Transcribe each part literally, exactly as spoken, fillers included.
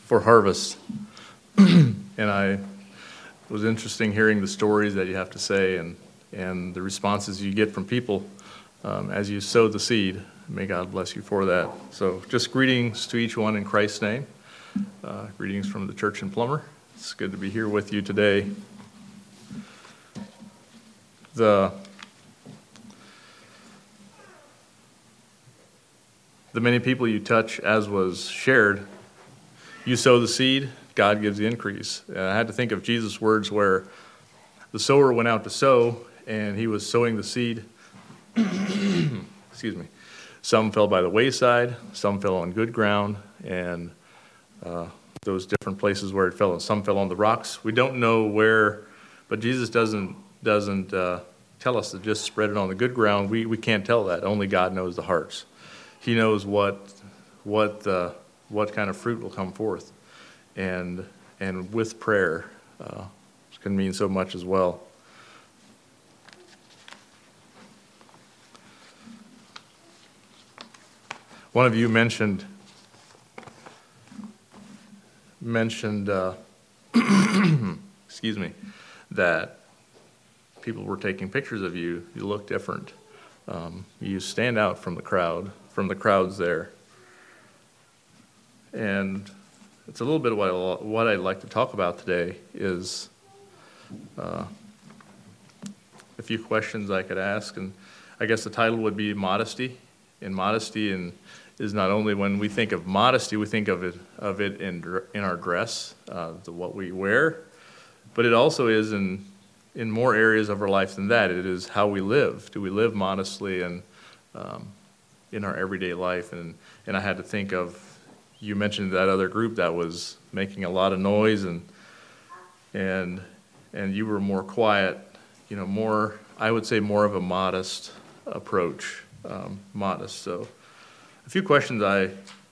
for harvest. And I it was interesting hearing the stories that you have to say and, and the responses you get from people um, as you sow the seed. May God bless you for that. So just greetings to each one in Christ's name. Uh, greetings from the church in Plummer. It's good to be here with you today. The The many people you touch, as was shared, you sow the seed, God gives the increase. And I had to think of Jesus' words where the sower went out to sow, and he was sowing the seed. Excuse me. Some fell by the wayside, some fell on good ground, and uh, those different places where it fell, and some fell on the rocks. We don't know where, but Jesus doesn't doesn't uh, tell us to just spread it on the good ground. We we can't tell that. Only God knows the hearts. He knows what what uh, what kind of fruit will come forth, and and with prayer, uh, it can mean so much as well. One of you mentioned mentioned uh, excuse me, that people were taking pictures of you. You look different. Um, you stand out from the crowd. From the crowds there. And it's a little bit of what, I, what I'd like to talk about today is uh, a few questions I could ask. And I guess the title would be modesty. And modesty in, is not only when we think of modesty, we think of it of it in in our dress, uh, the, what we wear, but it also is in in more areas of our life than that. It is how we live. Do we live modestly and um, in our everyday life? And, and I had to think of, you mentioned that other group that was making a lot of noise, and and and you were more quiet, you know, more, I would say more of a modest approach, um, modest. So a few questions I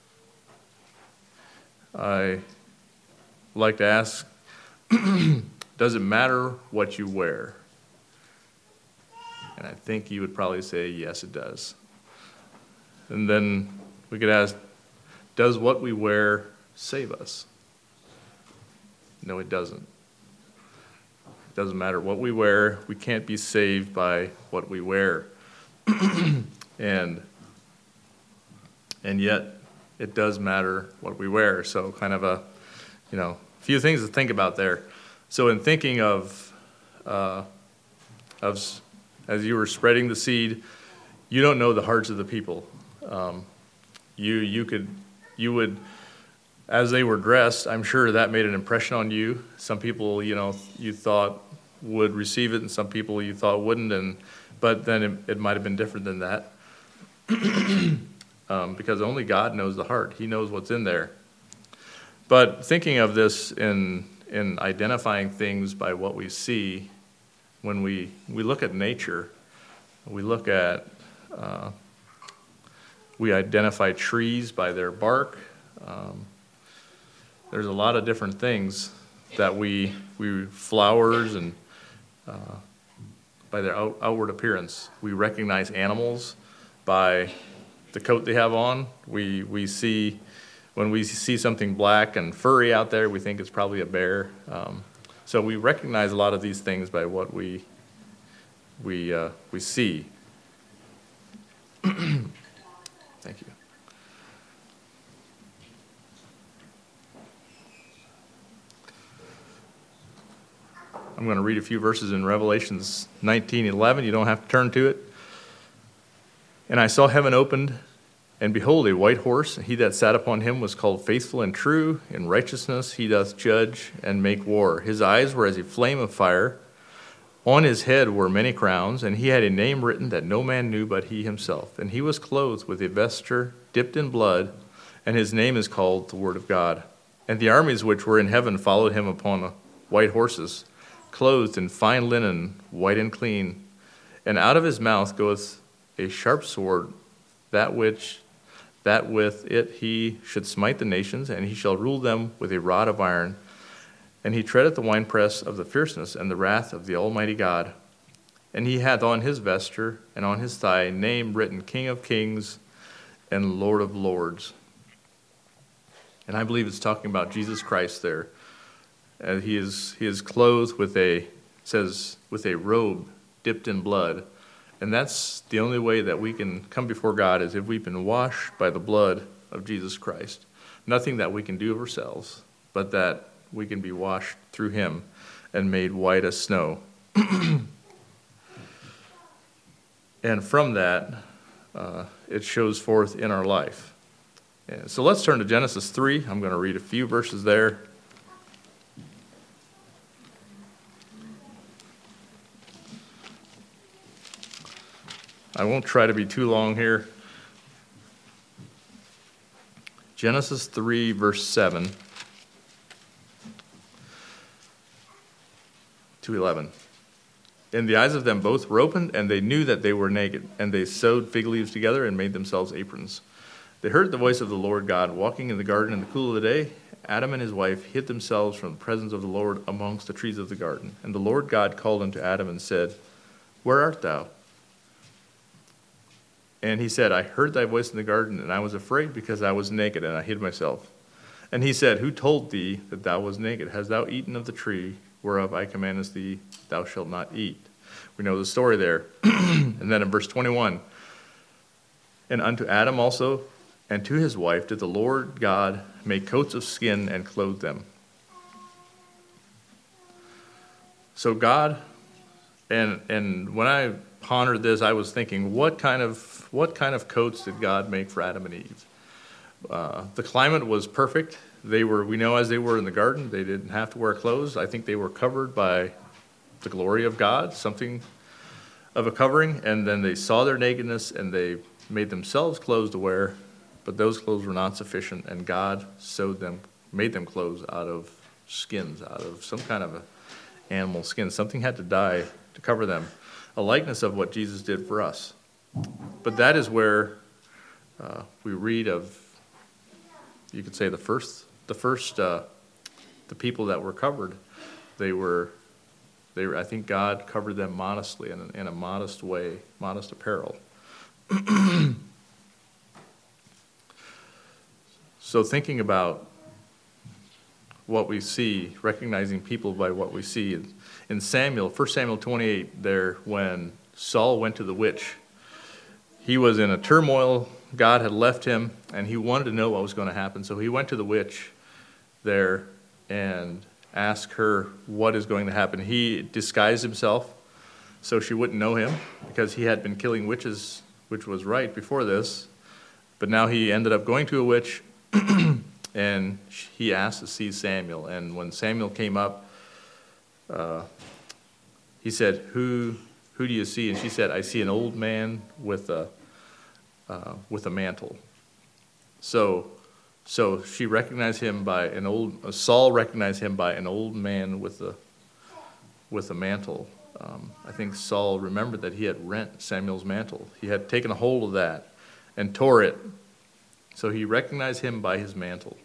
I like to ask. Does it matter what you wear? And I think you would probably say, yes, it does. And then we could ask, does what we wear save us? No, it doesn't. It doesn't matter what we wear. We can't be saved by what we wear. and and yet, it does matter what we wear. So kind of a, you know, few things to think about there. So in thinking of, uh, of as you were spreading the seed, you don't know the hearts of the people. Um, you you could you would, as they were dressed, I'm sure that made an impression on you. Some people, you know, you thought would receive it, and some people you thought wouldn't. And but then it, it might have been different than that, um, because only God knows the heart. He knows what's in there. But thinking of this in in identifying things by what we see, when we we look at nature, we look at. Uh, We identify trees by their bark. Um, there's a lot of different things that we, we flowers and uh, by their out, outward appearance. We recognize animals by the coat they have on. We we see, when we see something black and furry out there, we think it's probably a bear. Um, so we recognize a lot of these things by what we, we, uh, we see. Thank you. I'm going to read a few verses in Revelations nineteen eleven. You don't have to turn to it. And I saw heaven opened, and behold, a white horse. He that sat upon him was called Faithful and True. In righteousness he doth judge and make war. His eyes were as a flame of fire. On his head were many crowns, and he had a name written that no man knew but he himself. And he was clothed with a vesture dipped in blood, and his name is called the Word of God. And the armies which were in heaven followed him upon white horses, clothed in fine linen, white and clean. And out of his mouth goeth a sharp sword, that which that with it he should smite the nations, and he shall rule them with a rod of iron. And he treadeth the winepress of the fierceness and the wrath of the Almighty God. And he hath on his vesture and on his thigh a name written, King of Kings and Lord of Lords. And I believe it's talking about Jesus Christ there. And he is he is clothed with a, it says, with a robe dipped in blood. And that's the only way that we can come before God, is if we've been washed by the blood of Jesus Christ. Nothing that we can do of ourselves, but that we can be washed through him and made white as snow. And from that, uh, it shows forth in our life. Yeah, so let's turn to Genesis three. I'm going to read a few verses there. I won't try to be too long here. Genesis three, verse seven to eleven. And the eyes of them both were opened, and they knew that they were naked. And they sewed fig leaves together and made themselves aprons. They heard the voice of the Lord God walking in the garden in the cool of the day. Adam and his wife hid themselves from the presence of the Lord amongst the trees of the garden. And the Lord God called unto Adam and said, Where art thou? And he said, I heard thy voice in the garden, and I was afraid because I was naked, and I hid myself. And he said, Who told thee that thou wast naked? Hast thou eaten of the tree whereof I commanded thee, thou shalt not eat? We know the story there. And then in verse twenty-one, And unto Adam also and to his wife did the Lord God make coats of skin and clothe them. So God, and and when I pondered this, I was thinking, what kind of what kind of coats did God make for Adam and Eve? Uh, the climate was perfect. They were, we know, as they were in the garden, they didn't have to wear clothes. I think they were covered by the glory of God, something of a covering, and then they saw their nakedness and they made themselves clothes to wear, but those clothes were not sufficient, and God sewed them, made them clothes out of skins, out of some kind of a animal skin. Something had to die to cover them, a likeness of what Jesus did for us. But that is where uh, we read of, you could say, the first, the first, uh, the people that were covered. They were, they were. I think God covered them modestly, in a, in a modest way, modest apparel. So thinking about what we see, recognizing people by what we see. In, in Samuel, First Samuel twenty-eight, there, when Saul went to the witch, he was in a turmoil. God had left him, and he wanted to know what was going to happen. So he went to the witch there and asked her what is going to happen. He disguised himself so she wouldn't know him, because he had been killing witches, which was right before this. But now he ended up going to a witch, and he asked to see Samuel. And when Samuel came up, uh, he said, who who do you see? And she said, I see an old man with a uh, with a mantle. So so she recognized him by an old, uh, Saul recognized him by an old man with a with a mantle. Um, I think Saul remembered that he had rent Samuel's mantle. He had taken a hold of that and tore it. So he recognized him by his mantle.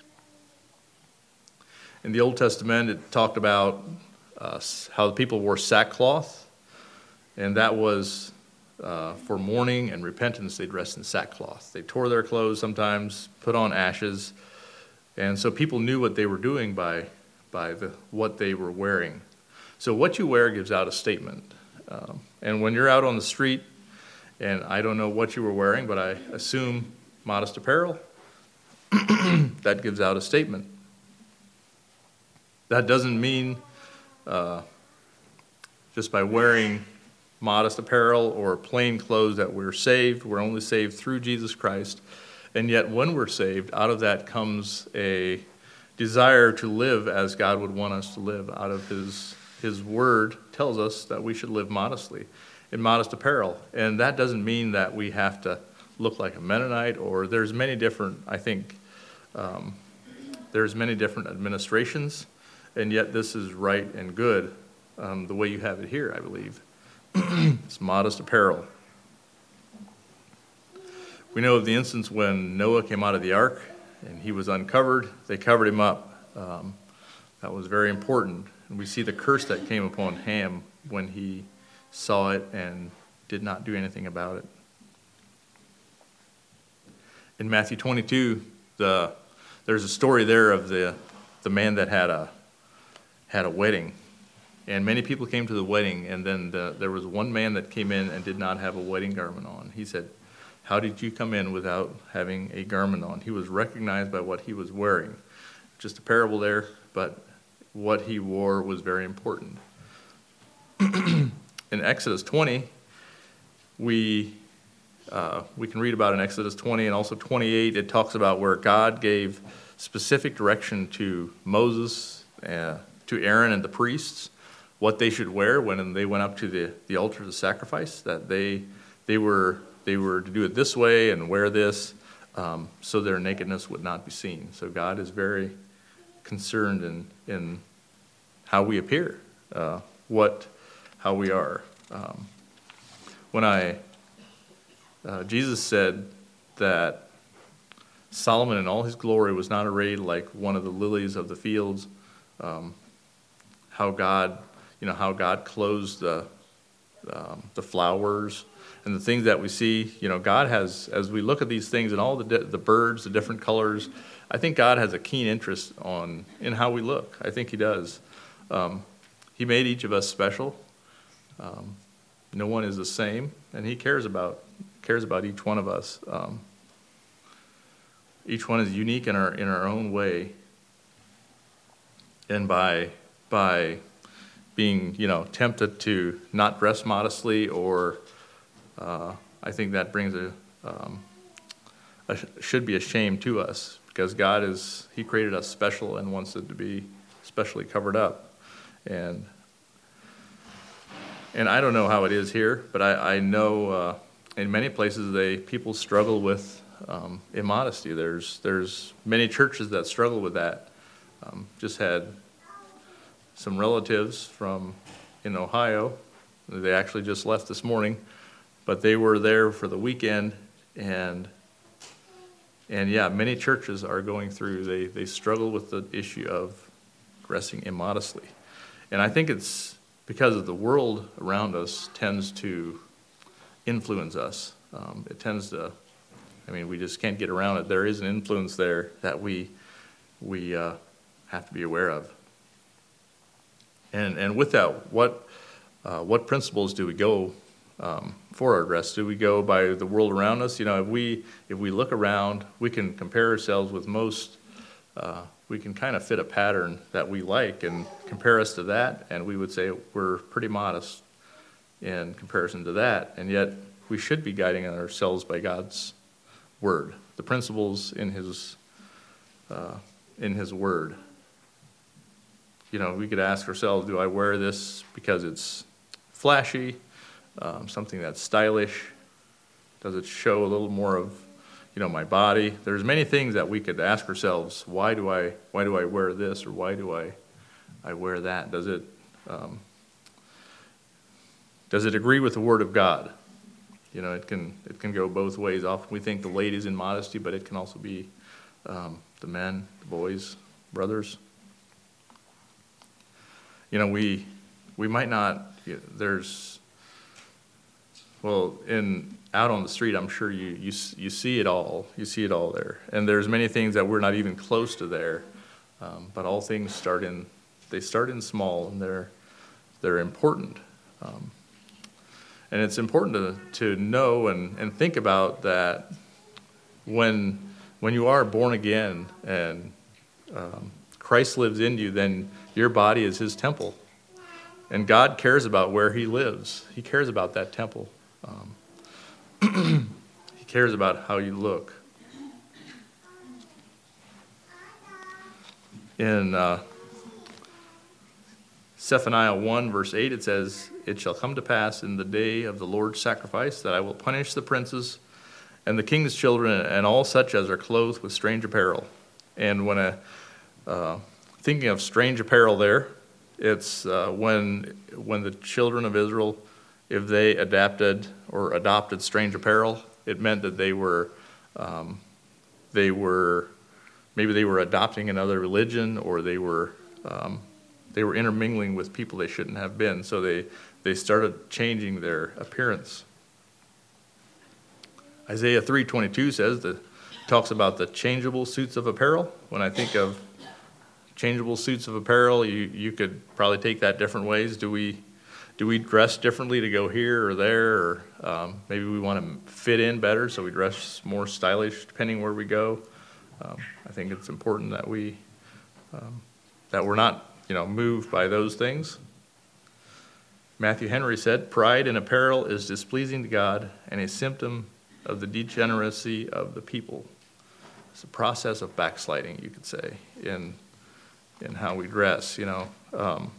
In the Old Testament, it talked about uh, how the people wore sackcloth, and that was uh, for mourning and repentance. They dressed in sackcloth. They tore their clothes sometimes, put on ashes, and so people knew what they were doing by by the, what they were wearing. So what you wear gives out a statement. Um, and when you're out on the street, and I don't know what you were wearing, but I assume modest apparel, that gives out a statement. That doesn't mean uh, just by wearing modest apparel or plain clothes that we're saved. We're only saved through Jesus Christ. And yet when we're saved, out of that comes a desire to live as God would want us to live. Out of his his word tells us that we should live modestly in modest apparel. And that doesn't mean that we have to look like a Mennonite, or there's many different, I think, um, there's many different administrations, and yet this is right and good, um, the way you have it here, I believe. It's modest apparel. We know of the instance when Noah came out of the ark and he was uncovered. They covered him up. Um, that was very important. And we see the curse that came upon Ham when he saw it and did not do anything about it. In Matthew twenty-two, the there's a story there of the the man that had a had a wedding, and many people came to the wedding, and then the, there was one man that came in and did not have a wedding garment on. He said, "How did you come in without having a garment on?" He was recognized by what he was wearing. Just a parable there, but what he wore was very important. In Exodus twenty, we uh, we can read about in Exodus twenty and also twenty-eight, it talks about where God gave specific direction to Moses, uh, to Aaron and the priests, what they should wear when they went up to the, the altar to sacrifice, that they they were they were to do it this way and wear this, um, so their nakedness would not be seen. So God is very concerned in in how we appear, uh, what how we are. Um, when I uh, Jesus said that Solomon in all his glory was not arrayed like one of the lilies of the fields. Um, how God, you know, how God clothes the um, the flowers and the things that we see. You know, God has, as we look at these things and all the di- the birds, the different colors, I think God has a keen interest on in how we look. I think He does. Um, he made each of us special. Um, no one is the same, and He cares about cares about each one of us. Um, each one is unique in our in our own way, and by by being, you know, tempted to not dress modestly, or uh, I think that brings a, um, a should be a shame to us, because God is He created us special and wants it to be specially covered up, and and I don't know how it is here, but I, I know uh, in many places they people struggle with um, immodesty. There's there's many churches that struggle with that. Um, just had some relatives from in Ohio. They actually just left this morning, but they were there for the weekend, and and yeah, many churches are going through. They they struggle with the issue of dressing immodestly, and I think it's because of the world around us tends to influence us. Um, it tends to. I mean, we just can't get around it. There is an influence there that we we uh, have to be aware of. And and with that, what uh, what principles do we go um, for our dress? Do we go by the world around us? You know, if we if we look around, we can compare ourselves with most. Uh, we can kind of fit a pattern that we like and compare us to that, and we would say we're pretty modest in comparison to that. And yet, we should be guiding ourselves by God's Word, the principles in His uh, in His Word. You know, we could ask ourselves, do I wear this because it's flashy, um, something that's stylish? Does it show a little more of, you know, my body? There's many things that we could ask ourselves. Why do I why do I wear this, or why do I I wear that? Does it um, does it agree with the Word of God? You know, it can it can go both ways. Often we think the ladies in modesty, but it can also be um, the men, the boys, brothers. You know, we we might not. You know, there's well, in out on the street, I'm sure you you you see it all. You see it all there, and there's many things that we're not even close to there. Um, but all things start in they start in small, and they're they're important. Um, and it's important to to know and, and think about that when when you are born again and um, Christ lives in you, then your body is His temple. And God cares about where He lives. He cares about that temple. Um, he cares about how you look. In uh, Zephaniah one, verse eight, it says, "It shall come to pass in the day of the Lord's sacrifice that I will punish the princes and the king's children and all such as are clothed with strange apparel." And when a Uh, thinking of strange apparel there, it's uh, when when the children of Israel, if they adapted or adopted strange apparel, it meant that they were um, they were maybe they were adopting another religion, or they were um, they were intermingling with people they shouldn't have been. So they they started changing their appearance. Isaiah three twenty-two says that talks about the changeable suits of apparel. When I think of changeable suits of apparel, you, you could probably take that different ways. Do we do we dress differently to go here or there? Or um, maybe we want to fit in better, so we dress more stylish depending where we go. Um, I think it's important that we um, that we're not, you know, moved by those things. Matthew Henry said, "Pride in apparel is displeasing to God and a symptom of the degeneracy of the people." It's a process of backsliding, you could say, in in how we dress. You know, um,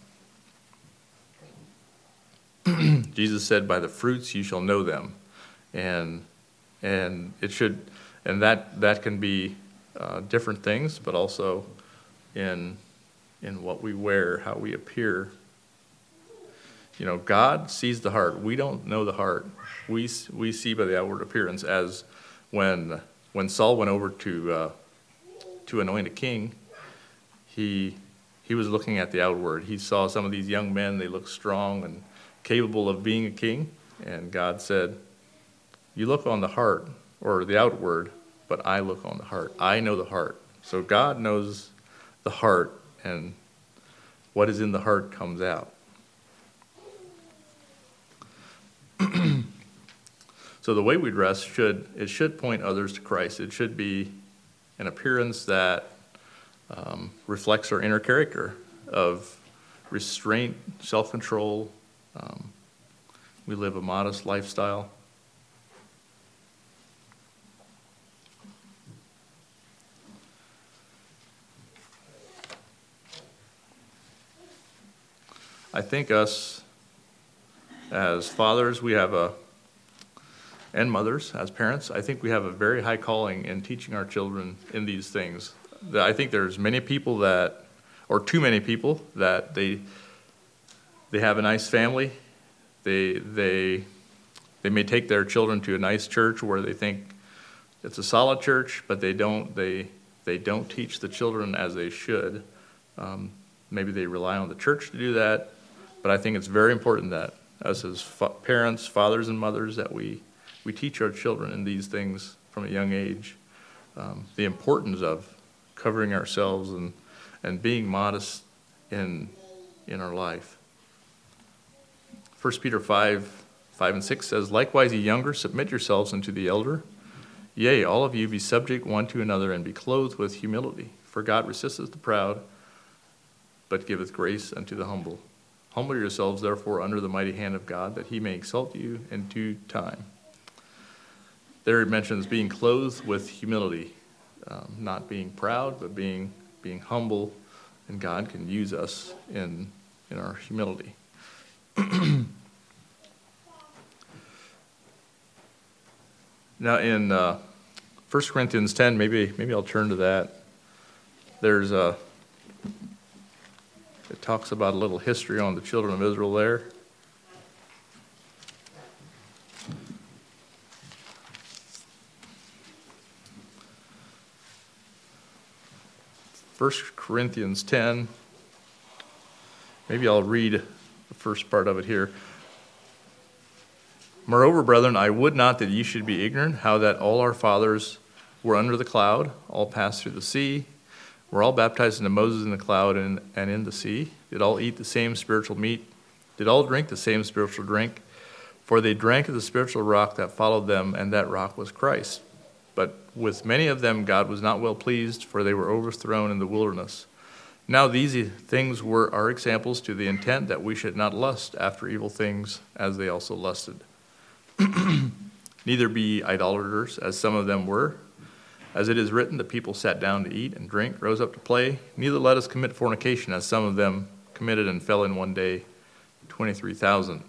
Jesus said, "By the fruits you shall know them," and and it should, and that that can be uh, different things, but also in in what we wear, how we appear. You know, God sees the heart. We don't know the heart. We we see by the outward appearance. As when when Saul went over to uh, to anoint a king, he he was looking at the outward. He saw some of these young men. They looked strong and capable of being a king. And God said, "You look on the heart or the outward, but I look on the heart. I know the heart." So God knows the heart, and what is in the heart comes out. So the way we dress should it should point others to Christ. It should be an appearance that um, reflects our inner character of restraint, self-control. Um, we live a modest lifestyle. I think us as fathers, we have a and mothers, as parents, I think we have a very high calling in teaching our children in these things. I think there's many people that, or too many people, that they they have a nice family. They they they may take their children to a nice church where they think it's a solid church, but they don't they they don't teach the children as they should. Um, maybe they rely on the church to do that, but I think it's very important that us as fa- parents, fathers, and mothers, that we we teach our children in these things from a young age, um, the importance of covering ourselves and, and being modest in in our life. First Peter five, five and six says, "Likewise, ye younger, submit yourselves unto the elder. Yea, all of you be subject one to another, and be clothed with humility. For God resisteth the proud, but giveth grace unto the humble. Humble yourselves, therefore, under the mighty hand of God, that he may exalt you in due time." There it mentions being clothed with humility, um, not being proud, but being being humble, and God can use us in in our humility. Now, in uh, First Corinthians ten, maybe maybe I'll turn to that. There's a it talks about a little history on the children of Israel there. First Corinthians ten, maybe I'll read the first part of it here. "Moreover, brethren, I would not that ye should be ignorant, how that all our fathers were under the cloud, all passed through the sea, were all baptized into Moses in the cloud and, and in the sea, did all eat the same spiritual meat, did all drink the same spiritual drink, for they drank of the spiritual rock that followed them, and that rock was Christ. But with many of them God was not well pleased, for they were overthrown in the wilderness. Now these things were our examples, to the intent that we should not lust after evil things, as they also lusted. Neither be idolaters, as some of them were. As it is written, the people sat down to eat and drink, rose up to play. Neither let us commit fornication, as some of them committed and fell in one day, twenty-three thousand.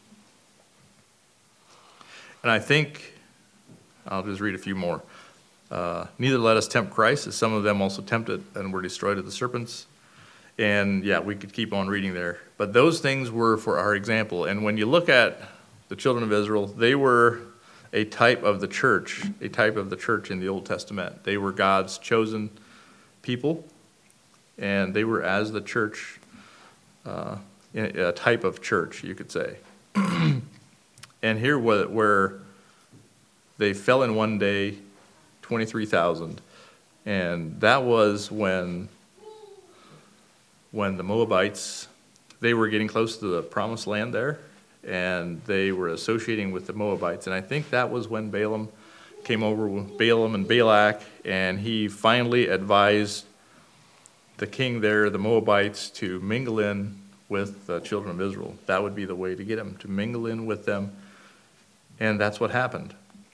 And I think, I'll just read a few more. Uh, Neither let us tempt Christ, as some of them also tempted and were destroyed of the serpents. And yeah, we could keep on reading there. But those things were for our example. And when you look at the children of Israel, they were a type of the church, a type of the church in the Old Testament. They were God's chosen people, and they were as the church, uh, a type of church, you could say. And here where they fell in one day, twenty-three thousand. And that was when, when the Moabites, they were getting close to the promised land there, and they were associating with the Moabites. And I think that was when Balaam came over with Balaam and Balak, and he finally advised the king there, the Moabites, to mingle in with the children of Israel. That would be the way to get them, to mingle in with them. And that's what happened.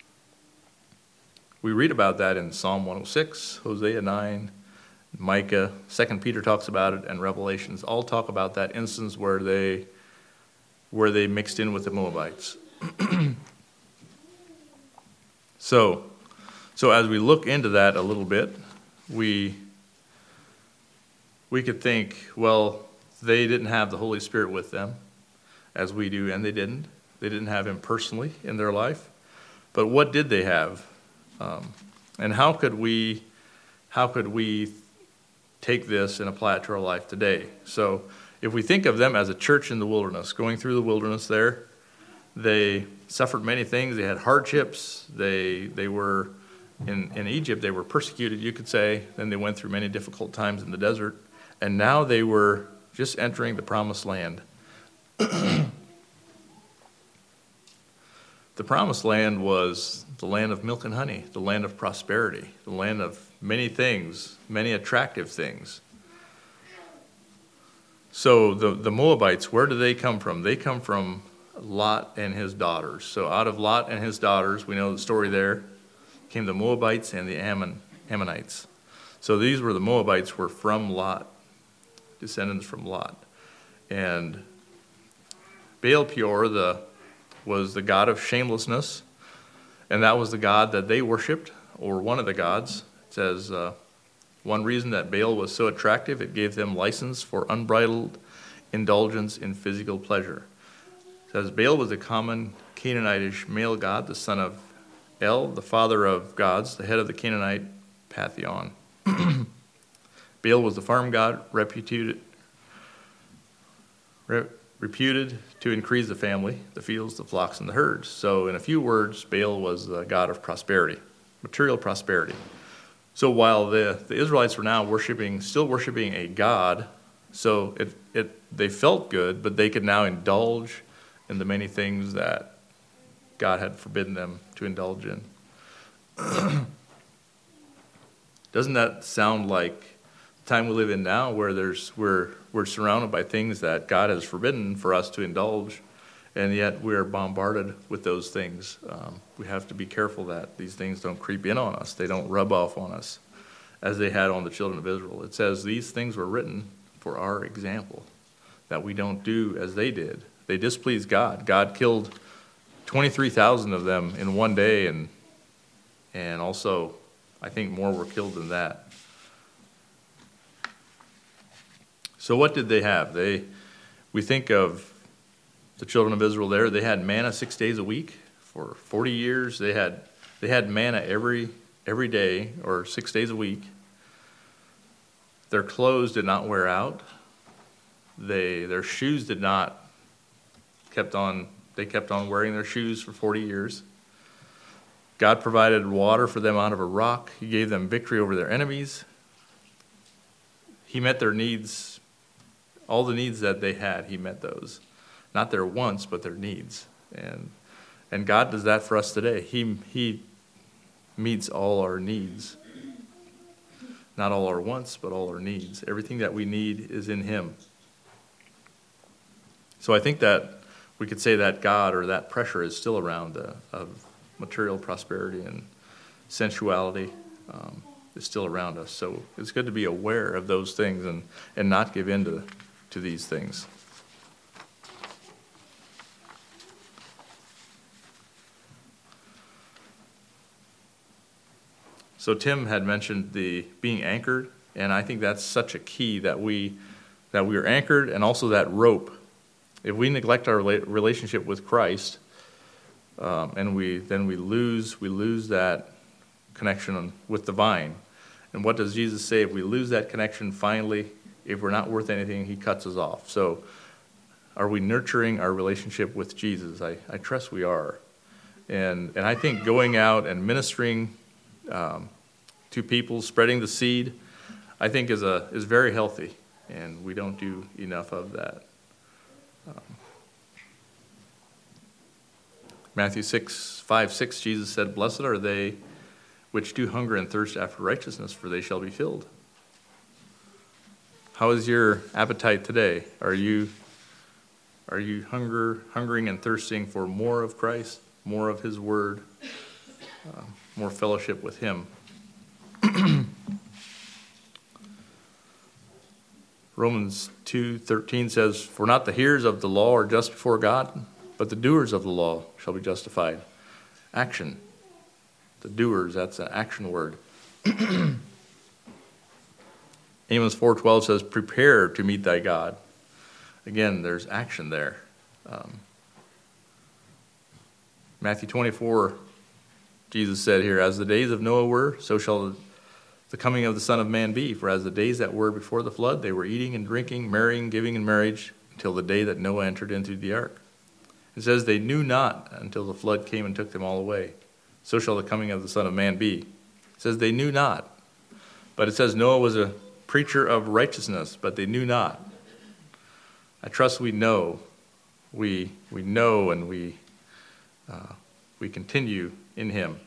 We read about that in Psalm one oh six, Hosea nine, Micah, Second Peter talks about it, and Revelations all talk about that instance where they where they mixed in with the Moabites. so, so as we look into that a little bit, we we could think, well, they didn't have the Holy Spirit with them, as we do, and they didn't. They didn't have him personally in their life. But what did they have? Um, and how could we how could we take this and apply it to our life today? So if we think of them as a church in the wilderness, going through the wilderness there, they suffered many things. They had hardships. They they were, in, in Egypt, they were persecuted, you could say. Then they went through many difficult times in the desert. And now they were just entering the promised land. The promised land was the land of milk and honey, the land of prosperity, the land of many things, many attractive things. So the, the Moabites, where do they come from? They come from Lot and his daughters. So out of Lot and his daughters, we know the story there, came the Moabites and the Ammon, Ammonites. So these were the Moabites were from Lot, descendants from Lot. And Baal Peor, the was the god of shamelessness, and that was the god that they worshipped, or one of the gods. It says uh, one reason that Baal was so attractive, it gave them license for unbridled indulgence in physical pleasure. It says Baal was a common Canaanitish male god, the son of El, the father of gods, the head of the Canaanite pantheon. Baal was the farm god, reputed, re- reputed to increase the family, the fields, the flocks, and the herds. So in a few words, Baal was the god of prosperity, material prosperity. So while the, the Israelites were now worshiping, still worshiping a god, so it, it they felt good, but they could now indulge in the many things that God had forbidden them to indulge in. Doesn't that sound like the time we live in now, where there's we're we're surrounded by things that God has forbidden for us to indulge, and yet we're bombarded with those things. Um, we have to be careful that these things don't creep in on us. They don't rub off on us as they had on the children of Israel. It says these things were written for our example, that we don't do as they did. They displeased God. God killed twenty-three thousand of them in one day, and and also I think more were killed than that. So what did they have? They, we think of the children of Israel there. They had manna six days a week for forty years. They had they had manna every every day or six days a week. Their clothes did not wear out. They their shoes did not kept on. They kept on wearing their shoes for forty years. God provided water for them out of a rock. He gave them victory over their enemies. He met their needs. All the needs that they had, he met those. Not their wants, but their needs. And and God does that for us today. He he meets all our needs. Not all our wants, but all our needs. Everything that we need is in him. So I think that we could say that God or that pressure is still around uh, of material prosperity and sensuality. Um, is still around us. So it's good to be aware of those things and, and not give in to, to these things. So Tim had mentioned the being anchored, and I think that's such a key that we that we are anchored, and also that rope. If we neglect our relationship with Christ, um, and we then we lose we lose that connection with the vine. And what does Jesus say? If we lose that connection, finally, if we're not worth anything, he cuts us off. So are we nurturing our relationship with Jesus? I, I trust we are. And and I think going out and ministering um, to people, spreading the seed, I think is a is very healthy, and we don't do enough of that. Um, Matthew six, five, six, Jesus said, "Blessed are they which do hunger and thirst after righteousness, for they shall be filled." How is your appetite today? Are you are you hunger hungering and thirsting for more of Christ, more of His Word, uh, more fellowship with Him? Romans two thirteen says, "For not the hearers of the law are just before God, but the doers of the law shall be justified." Action. The doers, that's an action word. Amos four twelve says, "Prepare to meet thy God." Again, there's action there. Um, Matthew twenty-four, Jesus said here, "As the days of Noah were, so shall the coming of the Son of Man be. For as the days that were before the flood, they were eating and drinking, marrying, giving in marriage, until the day that Noah entered into the ark." It says, "They knew not until the flood came and took them all away. So shall the coming of the Son of Man be." It says they knew not. But it says Noah was a preacher of righteousness, but they knew not. I trust we know. We we know and we uh, we continue in Him.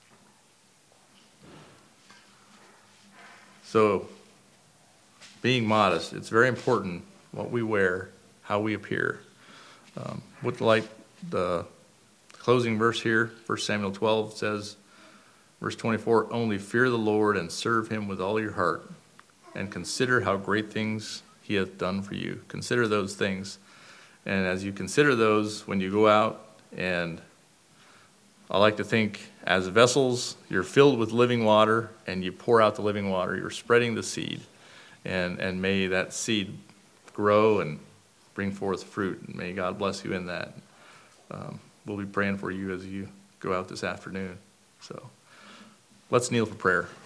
So, being modest, it's very important what we wear, how we appear. Um, with like the closing verse here, First Samuel twelve says, verse twenty-four, "Only fear the Lord and serve Him with all your heart, and consider how great things He hath done for you." Consider those things. And as you consider those, when you go out, and I like to think as vessels, you're filled with living water, and you pour out the living water. You're spreading the seed. And, and may that seed grow and bring forth fruit. And may God bless you in that. Um, we'll be praying for you as you go out this afternoon. So let's kneel for prayer.